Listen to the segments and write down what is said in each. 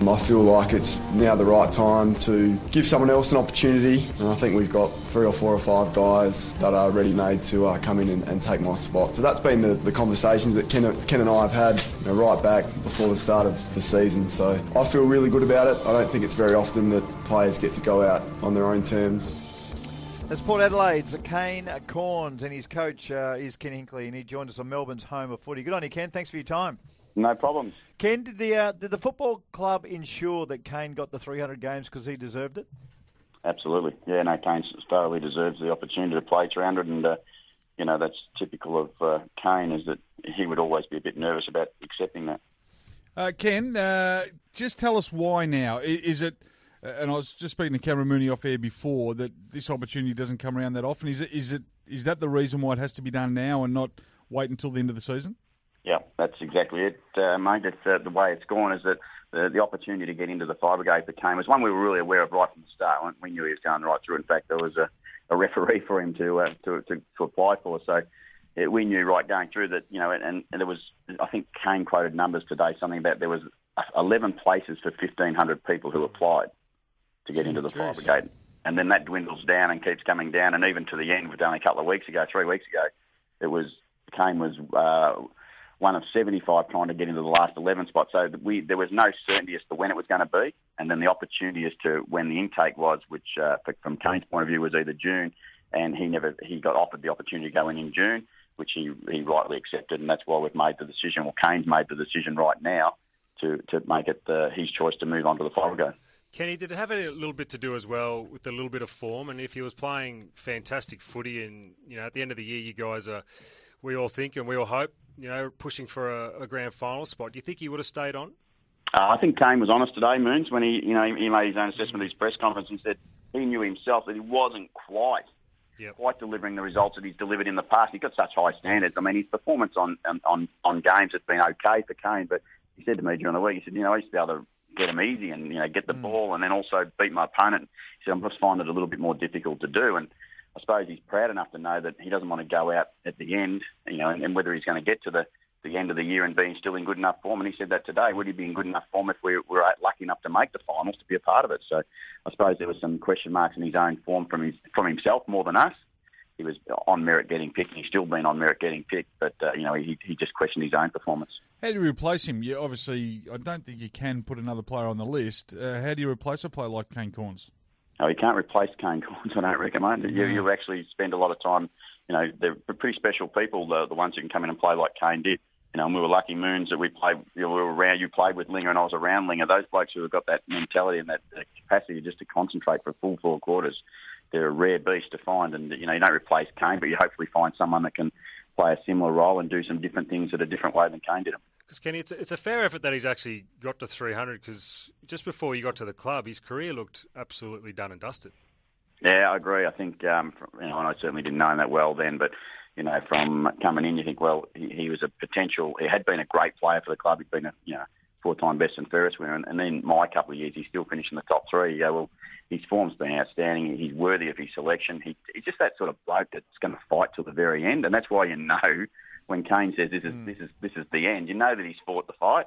I feel like it's now the right time to give someone else an opportunity, and I think we've got 3 or 4 or 5 guys that are ready-made to come in and take my spot. So that's been the conversations that Ken and I have had right back before the start of the season. So I feel really good about it. I don't think it's very often that players get to go out on their own terms. That's Port Adelaide's Kane Cornes, and his coach is Ken Hinkley, and he joined us on Melbourne's home of footy. Good on you, Ken. Thanks for your time. No problems. Ken, did the football club ensure that Kane got the 300 games because he deserved it? Absolutely. Yeah, no, Kane thoroughly deserves the opportunity to play 300, and, that's typical of Kane, is that he would always be a bit nervous about accepting that. Ken, just tell us why now. Is it, and I was just speaking to Cameron Mooney off air before, that this opportunity doesn't come around that often. Is that the reason why it has to be done now and not wait until the end of the season? Yeah, that's exactly it, mate. It's, the way it's gone is that the opportunity to get into the fire brigade that came was one we were really aware of right from the start. We knew he was going right through. In fact, there was a referee for him to apply for. So we knew right going through that, and there was, I think Kane quoted numbers today, something about there was 11 places for 1,500 people who applied to get into the fire brigade. And then that dwindles down and keeps coming down. And even to the end, only a couple of weeks ago, 3 weeks ago, Kane was one of 75 trying to get into the last 11 spots. So there was no certainty as to when it was going to be, and then the opportunity as to when the intake was, which from Kane's point of view was either June, and he got offered the opportunity to go in June, which he rightly accepted, and that's why we've made the decision. Well, Kane's made the decision right now to make it his choice to move on to the fire brigade. Kenny, did it have a little bit to do as well with a little bit of form? And if he was playing fantastic footy, and at the end of the year, you guys are, we all think and we all hope, pushing for a grand final spot. Do you think he would have stayed on? I think Kane was honest today, Moons, when he made his own assessment at his press conference. He said he knew himself that he wasn't quite delivering the results that he's delivered in the past. He's got such high standards. I mean, his performance on games has been okay for Kane, but he said to me during the week, he said, I used to be able to get him easy and get the ball and then also beat my opponent. He said, I'm just finding it a little bit more difficult to do. And I suppose he's proud enough to know that he doesn't want to go out at the end, and whether he's going to get to the end of the year and be still in good enough form. And he said that today, would he be in good enough form if we were lucky enough to make the finals to be a part of it? So I suppose there was some question marks in his own form from himself more than us. He was on merit getting picked, and he's still been on merit getting picked, but he just questioned his own performance. How do you replace him? Obviously, I don't think you can put another player on the list. How do you replace a player like Kane Cornes? No, you can't replace Kane Cornes, I don't reckon, mate. You actually spend a lot of time, they're pretty special people, the ones who can come in and play like Kane did. And we were lucky, Moons, that we played, we were around, you played with Linger and I was around Linger. Those blokes who have got that mentality and that capacity just to concentrate for a full 4 quarters, they're a rare beast to find. And, you don't replace Kane, but you hopefully find someone that can play a similar role and do some different things in a different way than Kane did them. Because, Kenny, it's a fair effort that he's actually got to 300, because just before he got to the club, his career looked absolutely done and dusted. Yeah, I agree. I think, and I certainly didn't know him that well then, but, from coming in, you think, well, he was a potential, he had been a great player for the club. He'd been a 4-time best and fairest winner, and then my couple of years, he's still finished in the top 3. You go, well, his form's been outstanding. He's worthy of his selection. He's just that sort of bloke that's going to fight till the very end, and that's why when Kane says this is the end, that he's fought the fight.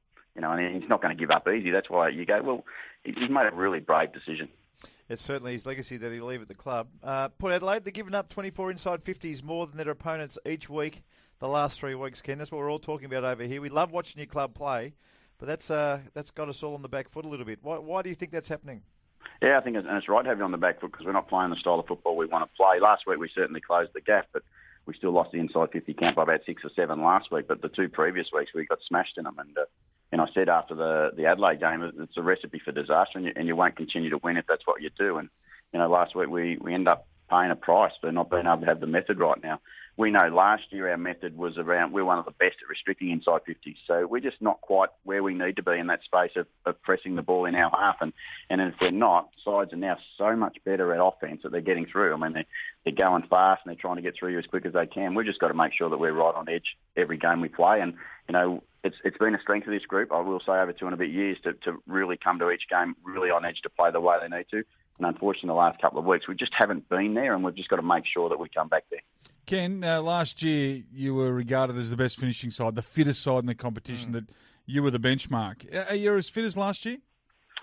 And he's not going to give up easy. That's why you go, well, he's made a really brave decision. It's certainly his legacy that he'll leave at the club. Port Adelaide, they're giving up 24 inside 50s more than their opponents each week the last 3 weeks, Ken. That's what we're all talking about over here. We love watching your club play, but that's got us all on the back foot a little bit. Why do you think that's happening? Yeah, I think it's right to have you on the back foot, because we're not playing the style of football we want to play. Last week we certainly closed the gap, but we still lost the inside 50 count by about 6 or 7 last week. But the 2 previous weeks we got smashed in them. And I said after the Adelaide game, it's a recipe for disaster, and you won't continue to win if that's what you do. And last week we end up paying a price for not being able to have the method right now. We know last year our method was around, we're one of the best at restricting inside 50s. So we're just not quite where we need to be in that space of pressing the ball in our half. And if we're not, sides are now so much better at offence that they're getting through. I mean, they're going fast and they're trying to get through you as quick as they can. We've just got to make sure that we're right on edge every game we play. And, it's been a strength of this group, I will say, over 2 and a bit years to really come to each game really on edge to play the way they need to. And unfortunately, the last couple of weeks, we just haven't been there, and we've just got to make sure that we come back there. Ken, last year you were regarded as the best finishing side, the fittest side in the competition, that you were the benchmark. Are you as fit as last year?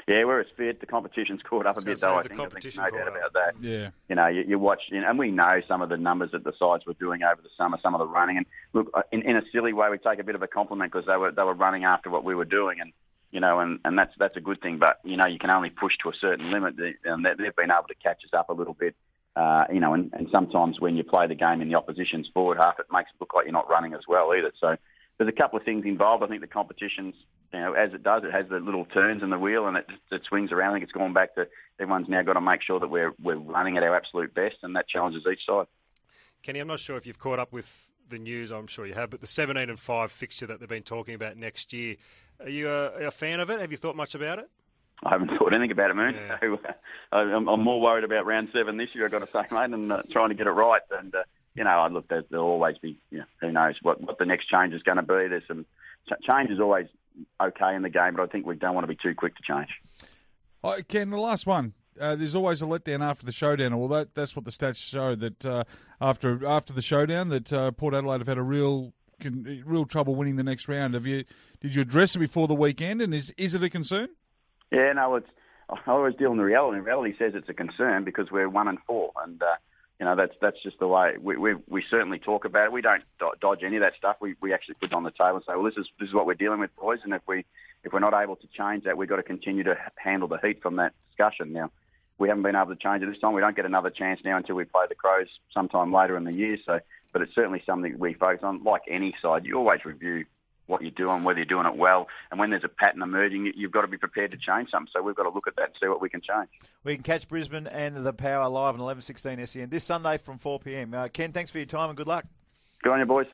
Yeah, we're as fit. The competition's caught up a bit, though. I think there's no doubt about that. Yeah. You know, you watch, and we know some of the numbers that the sides were doing over the summer, some of the running. And look, in a silly way, we take a bit of a compliment because they were running after what we were doing, and you know, and that's a good thing. But you know, you can only push to a certain limit, and they've been able to catch us up a little bit. You know, and sometimes when you play the game in the opposition's forward half, it makes it look like you're not running as well either. So there's a couple of things involved. I think the competition's, you know, as it does, it has the little turns in the wheel and it swings around. I think it's gone back to everyone's now got to make sure that we're running at our absolute best, and that challenges each side. Kenny, I'm not sure if you've caught up with the news. I'm sure you have, but the 17-5 fixture that they've been talking about next year, are you a fan of it? Have you thought much about it? I haven't thought anything about it, Moon. Yeah. I'm more worried about round 7 this year, I've got to say, mate, and trying to get it right. And, you know, look, there'll always be, you know, who knows what the next change is going to be. There's some change is always okay in the game, but I think we don't want to be too quick to change. Ken, the last one. There's always a letdown after the showdown. Well, that's what the stats show, that after the showdown, that Port Adelaide have had a real trouble winning the next round. Did you address it before the weekend, and is it a concern? Yeah, no, I always deal in the reality. Reality says it's a concern because we're 1-4, and you know that's just the way we certainly talk about it. We don't dodge any of that stuff. We actually put it on the table and say, well, this is what we're dealing with, boys, and if we're not able to change that, we've got to continue to handle the heat from that discussion. Now, we haven't been able to change it this time. We don't get another chance now until we play the Crows sometime later in the year. So, but it's certainly something we focus on. Like any side, you always review what you're doing, whether you're doing it well, and when there's a pattern emerging, you've got to be prepared to change something. So we've got to look at that and see what we can change. We can catch Brisbane and the Power live on 11:16 SEN this Sunday from 4 p.m. Ken, thanks for your time and good luck. Good on you, boys.